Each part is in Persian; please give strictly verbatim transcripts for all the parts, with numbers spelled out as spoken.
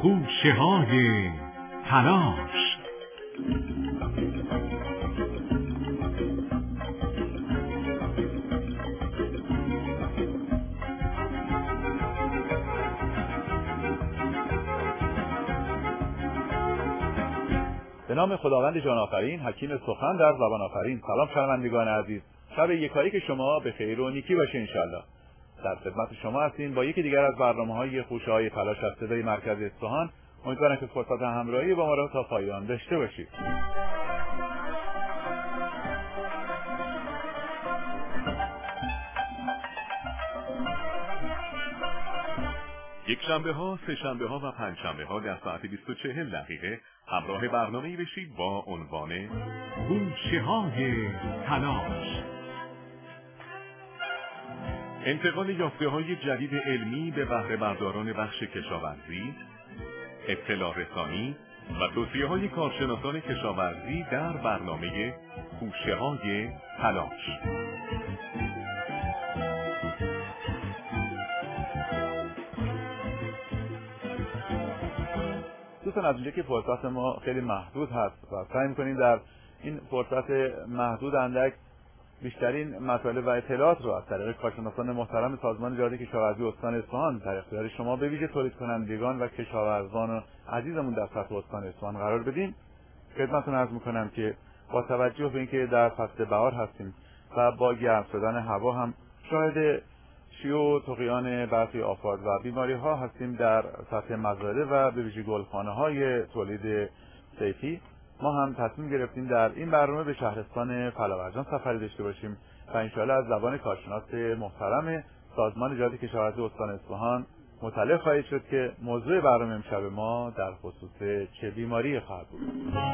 خوشه‌های تلاش. به نام خداوند جان آفرین، حکیم سخن در زبان آفرین. سلام شنوندگان عزیز، شب یکایی که شما به خیر و نیکی باشه انشالله. در خدمت شما هستیم با یکی دیگر از برنامه‌های خوشه‌های تلاش از صدای مرکز اصفهان. امیدوارم که فرصت همراهی با ما را تا پایان داشته باشید. یک شنبه ها، سه شنبه ها و پنج شنبه ها در ساعت بیست و چهل دقیقه همراه برنامه‌ای بشید با عنوان خوشه‌های تلاش. انتقال یافته‌های جدید علمی به بهره برداران بخش کشاورزی، اطلاع رسانی و توصیه‌های کارشناسان کشاورزی در برنامه خوشه‌های تلاش. دوستان از اونجا که فرصت ما خیلی محدود هست و سعی می‌کنیم در این فرصت محدود اندک بیشترین مطالب و اطلاعات رو از طریق کارشناسان محترم سازمان جهاد کشاورزی استان اصفهان در اختیار شما به ویژه تولید کنندگان و کشاورزان عزیزمون در سطح استان اصفهان قرار بدیم. خدمتتون عرض می‌کنم که با توجه به اینکه در فصل بهار هستیم و با گرم شدن هوا هم شاهد شیوع و طغیان برخی آفات و بیماری‌ها هستیم در سطح مزارع و به ویژه گلخانه‌های تولید صیفی، ما هم تصمیم گرفتیم در این برنامه به شهرستان فلاورجان سفری داشته باشیم و انشاءالله از زبان کارشناس محترم سازمان جهاد کشاورزی استان اصفهان مطلع خواهید شد که موضوع برنامه امشب ما در خصوص چه بیماری خواهد بود.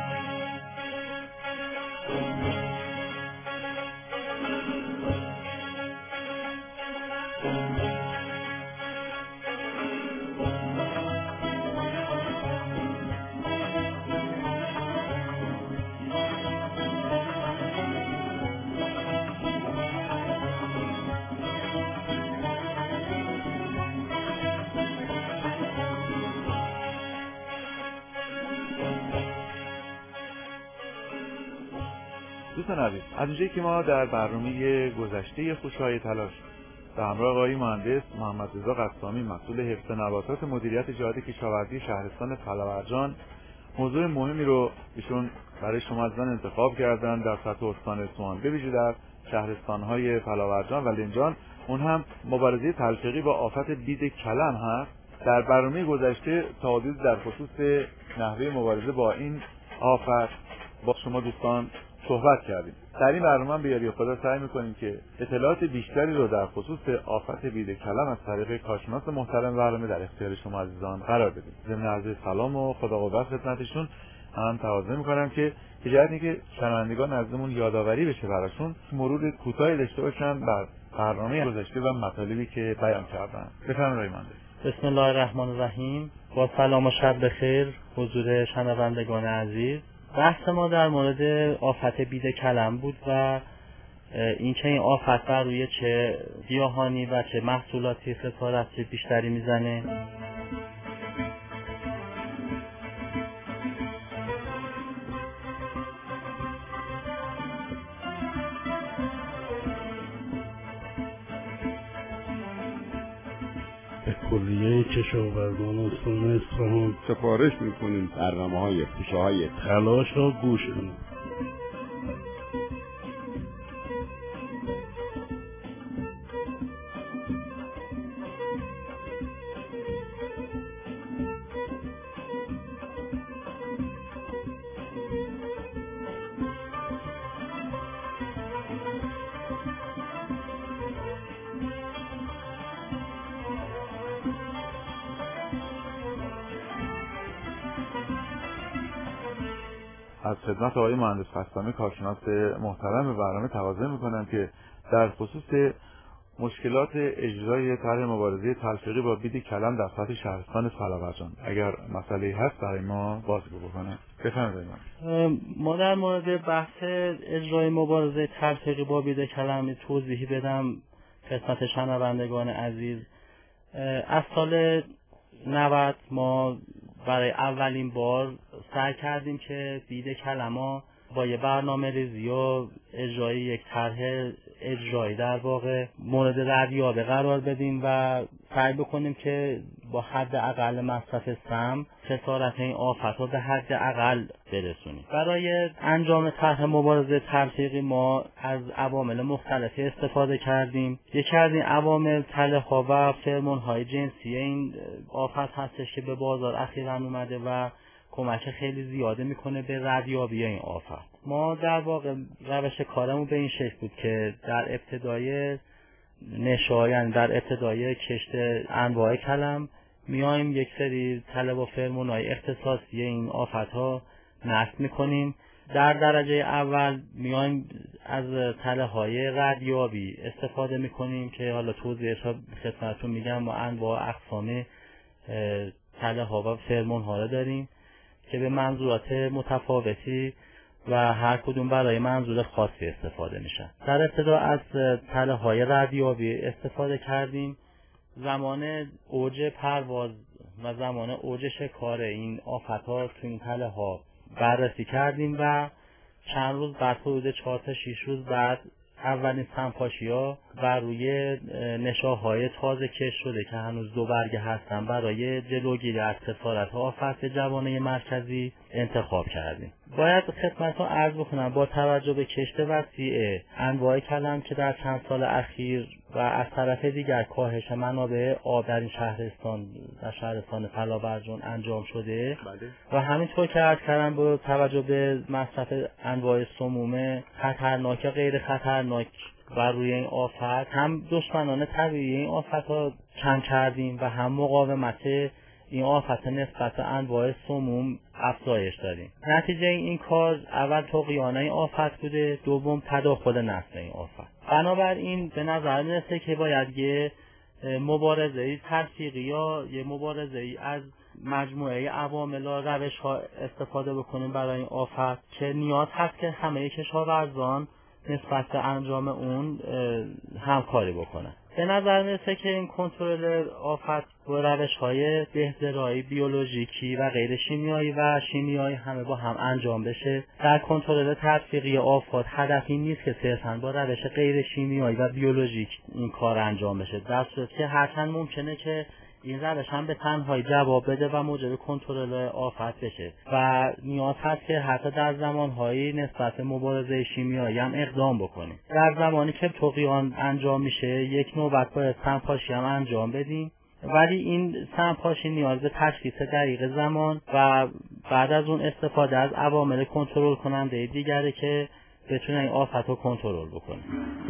دوستان عزیز، از اونجایی که ما در برنامه گذشته خوشه‌های تلاش به همراه آقای مهندس محمد رضا قسامی مسئول حفظ نباتات مدیریت جهاد کشاورزی شهرستان فلاورجان موضوع مهمی رو ایشون برای شما عزیزان انتخاب کردن در سطح استان اصفهان، به ویژه در شهرستان‌های فلاورجان و لنجان، اون هم مبارزه تلفیقی با آفت بید کلم هست. در برنامه گذشته تا حدود در خصوص نحوه مبارزه با این آفت با شما دوستان صحبت کردیم. در این برنامه به یاری خدا سعی می‌کنیم که اطلاعات بیشتری رو در خصوص آفت بید کلم از طریق کارشناس محترم برنامه در اختیار شما عزیزان قرار بدیم. ضمن عرض سلام و خدا قوت خدمتشون هم تقاضا می‌کنم که اجازه که شنوندگان عزیزمون یادآوری بشه براشون مرور کوتاهی داشته باشن بر برنامه گذشته و مطالبی که بیان کردن. بفرمایید مهندس. بسم الله الرحمن الرحیم. با سلام و شب بخیر حضور شنوندگان عزیز. بحث ما در مورد آفت بید کلم بود و اینکه این آفت بر روی چه گیاهانی و چه محصولاتی خسارت بیشتری میزنه. کلیه کشاورزان استان اصفهان سفارش میکنیم برنامه‌های خوشه‌های تلاش را گوش کنید. از خدمت آقای مهندس قسامی کارشناس محترم برنامه تقاضا میکنم که در خصوص مشکلات اجرای طرح مبارزه تلفیقی با بید کلم در سطح شهرستان فلاورجان اگر مسئله هست برای ما بازگو بکنه. بفرمایید. ما در مورد بحث اجرای مبارزه تلفیقی با بید کلم توضیحی بدم خدمت شنوندگان عزیز. از سال نود ما برای اولین بار سعی کردیم که بید کلم‌ها با یه برنامه ریزی و اجرای یک طرح اجرایی در واقع مورد ردیابی قرار بدیم و سعی بکنیم که با حد اقل مصرف سم خسارت این آفت رو به حد اقل برسونیم. برای انجام طرح مبارزه تلفیقی ما از عوامل مختلفی استفاده کردیم. یکی از این عوامل تله‌ها و فرمون‌های جنسی این آفت هستش که به بازار اخیراً اومده و کمک خیلی زیاده میکنه به ردیابی این آفت. ما در واقع روش کارمون به این شکل بود که در ابتدای نشا، یعنی در ابتدای کشت انواع کلم، میایم یک سری تله و فرمون‌های اختصاصی این آفت‌ها نصب میکنیم. در درجه اول میایم از تله‌های ردیابی استفاده میکنیم که حالا توضیحش رو خدمتتون میگم. ما انواع اقسام تله‌ها و فرمون‌ها رو داریم که به منظورات متفاوتی و هر کدوم برای منظور خاصی استفاده میشن. در ابتدا از تله‌های ردیابی استفاده کردیم. زمان اوج پرواز و زمان اوج شکار این آفت‌ها تو این تله‌ها بررسی کردیم و چند روز بعد، حدود چهار تا شش روز بعد، اولین سمپاشی‌ها بر روی نشاهای تازه کش شده که هنوز دو برگه هستن برای جلوگیری از خسارت آفت جوانه مرکزی انتخاب کردیم. باید خدمتتون عرض بکنم با توجه به کشت وسیع انواع کلم که در چند سال اخیر و از طرف دیگر کاهش منابع آب در این شهرستان و شهرستان فلابرجان انجام شده و همینطور که عرض کردم با توجه به مصرف انواع سموم خطرناک و غیر خطرناک بر روی این آفت، هم دشمنان طبیعی این آفت ها کم کردیم و هم مقاومت این آفت نسبت به انواع سموم افزایش دادیم. نتیجه این کار اول طغیان این آفت بوده، دوم تداخل نسل این آفت. بنابراین به نظر میرسه که باید یه مبارزه تلفیقی یا یه مبارزه از مجموعه عوامل و روش ها استفاده بکنیم برای این آفت که نیاز هست که همه کشاورزان نسبت به انجام اون همکاری بکنن. به نظر میرسه که این کنترل آفت با روش‌های بهزرایی، بیولوژیکی و غیر شیمیایی و شیمیایی همه با هم انجام بشه. در کنترل تلفیقی آفات هدفی نیست که صرفاً با روش غیر شیمیایی و بیولوژیک این کار انجام بشه، در صورتی که هرچند ممکنه که این روش هم به تنهایی جواب بده و موجب کنترل آفت بشه و نیاز هست که حتی در زمانهایی نسبت مبارزه شیمیایی هم اقدام بکنیم. در زمانی که طغیان انجام میشه یک نوبت باید سمپاشی هم انجام بدیم، ولی این سمپاشی نیاز به تشخیص دقیق زمان و بعد از اون استفاده از عوامل کنترل کننده دیگره که بتونه این آفت رو کنترل بکنه.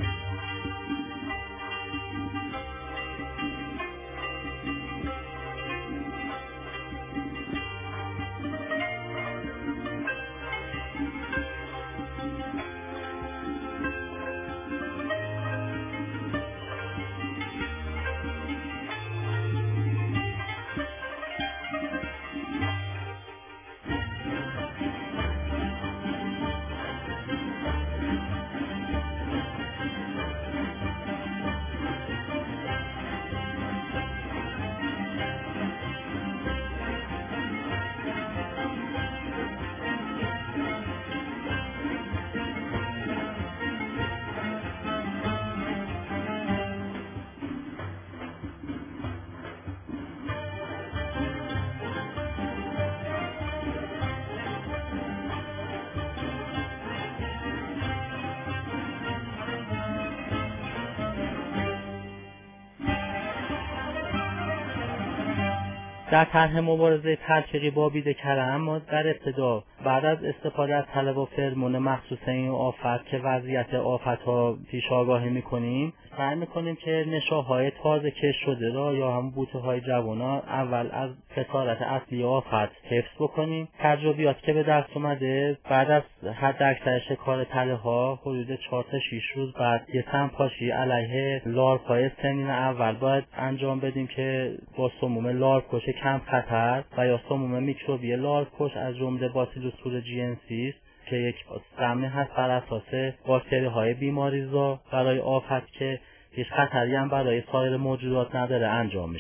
در طرح مبارزه تلفیقی با بید کلم ما در ابتدا بعد از استفاده از تله و فرمون مخصوص این آفت که وضعیت آفت ها پیش آگاهی میکنیم، سعی میکنیم که نشاهای تازه کش شده را یا هم بوته های جوانا اول از خسارت اصلی آفت حفظ بکنیم. تجربیات که به دست اومده بعد از حد اکثر شکار تله ها حدود چهار تا شش روز بعد یه سمپاشی علیه لارپای سنین اول باید انجام بدیم که با سموم لارپکش کم خطر و یا سموم میکروبی لارپکش از جمله باسیلوس تورجینسیس که یک سمی هست بر اساس باکتری های بیماریزا برای آفت که هیچ خطری هم برای سایر موجودات نداره انجام میشه.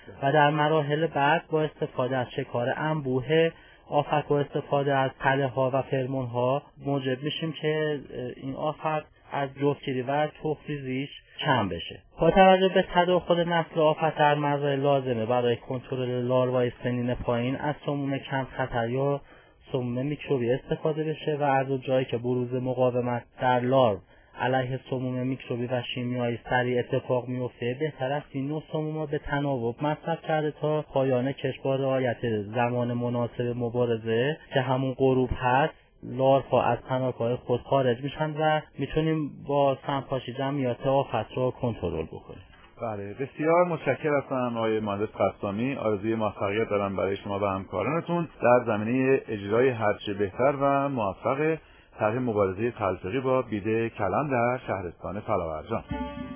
و در مراحل بعد با استفاده از شکار انبوه آفت و استفاده از تله ها و فرمون ها موجب میشیم که این آفت از جفتگیری و تخم‌ریزیش کم بشه. با توجه به تداخل نسل آفت در مزرعه لازمه برای کنترل لاروای سنین پایین از سموم کم خطر یا سموم میکروبی استفاده بشه و از جایی که بروز مقاومت در لارو علیه سموم میکروبی و شیمیایی سریع اتفاق میفته، بهتر است این نوع سموم به تناوب مصرف کرده تا پایان کش با رعایت زمان مناسب مبارزه که همون غروب هست لاروا از پناهگاه خود خارج میشن و میتونیم با سمپاشی جمعیت آفت رو کنترل بکنیم. بله، بسیار متشکرم از آقای مهندس قسامی. آرزوی موفقیت دارم برای شما و همکارانتون در زمینه اجرای هرچه بهتر و موفق طرح مبارزه تلفیقی با بید کلم در شهرستان فلاورجان.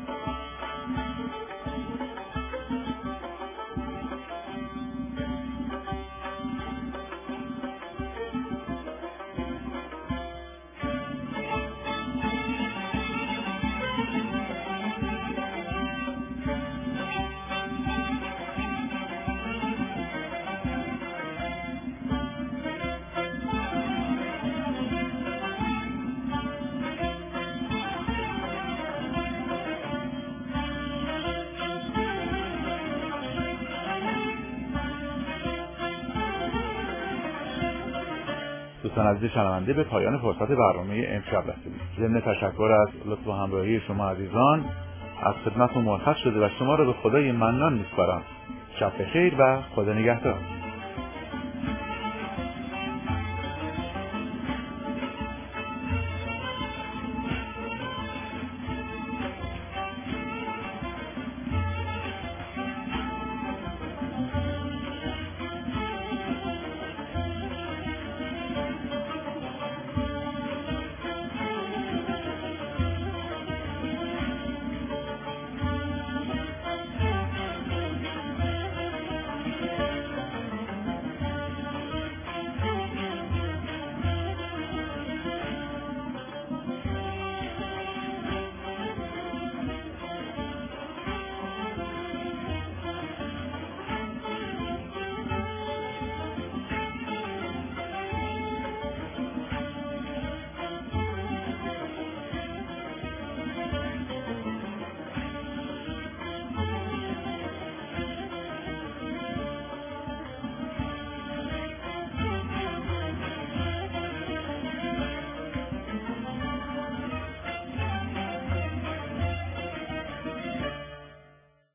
دوستان عزیز شنونده، به پایان فرصت برنامه امشب رسیدیم. ضمن تشکر از لطف و همراهی شما عزیزان از خدمتتون مرخص شده و شما را به خدای منان میسپارم. شب بخیر و خدا نگهدار.